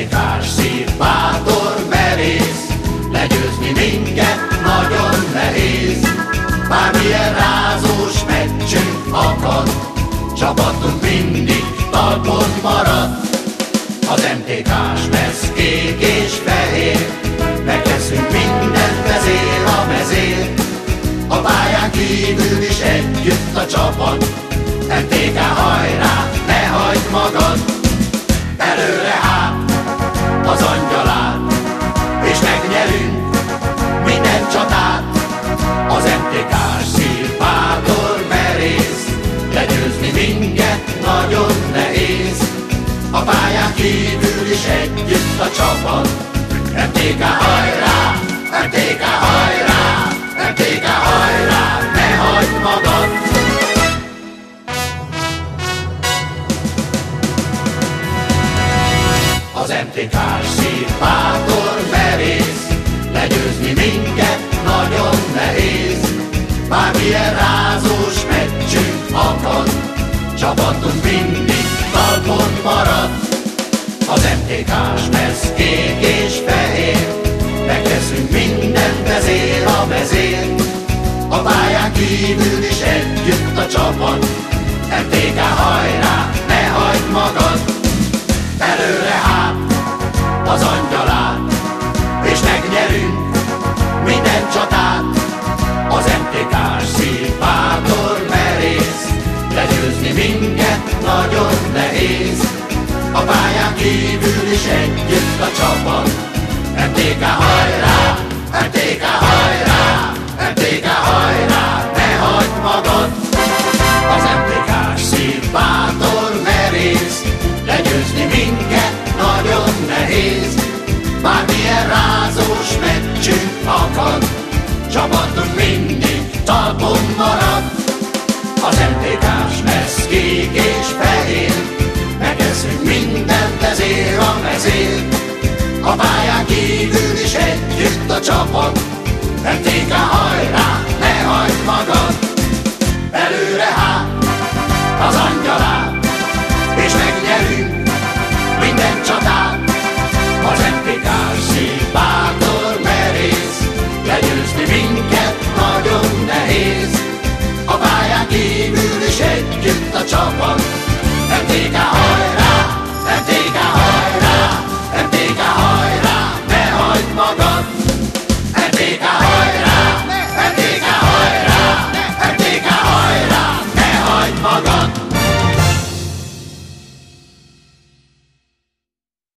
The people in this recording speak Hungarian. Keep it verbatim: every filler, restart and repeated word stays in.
em té ká-s szív, bátor, merész, legyőzni minket nagyon nehéz. Bármilyen rázós meccsünk akad, csapatunk mindig talpon marad. Az em té ká-s lesz kék és fehér, megteszünk mindent, vezér a mezér. A pályán kívül is együtt a csapat, em té ká hajrá, ne hagyd magad. Előre hát az angyalát, és megnyerünk minden csatát. Az em té ká-s szív, bátor, merész, legyőzni minket nagyon nehéz. A pályán kívül is együtt a csapat, em té ká hajrá, em té ká hajrá, em té ká hajrá, ne hagyd magad. Az em té ká-s szív, bátor, merész, legyőzni minket nagyon nehéz. Bármilyen rázós meccsünk akad, csapatunk mindig talpon marad. Az em té ká-s lesz kék és fehér, megteszünk mindent, vezér a mezér. A pályán kívül is együtt a csapat, em té ká hajrá, ne hagyd magad. Előre hát az angyalát, és megnyerünk minden csatát. Az em té ká-s szív, bátor, merész, legyőzni minket nagyon nehéz. A pályán kívül is együtt a csapat, em té ká hajrá, em té ká hajrá, em té ká hajrá, ne hagyd magad. Az em té ká-s szív, bátor, merész, legyőzni minket nagyon nehéz. Bármilyen rázós meccsünk akad, csapatunk mindig talpon marad. Az em té ká-s lesz kék és fehér, megeszünk mindent, vezér a mezér. A pályán kívül is együtt a csapat, em té ká hajrá, ne hagyd magad. Előre hát az angyalát, és megnyerünk minden csatát. Az em té ká-s szív, bátor, merész, legyőzni minket nagyon nehéz. A pályán kívül is együtt a csapat, em té ká hajrá, em té ká hajrá, em té ká hajrá, ne hagyd magad. em té ká hajrá, em té ká hajrá, em té ká hajrá, ne hagyd magad.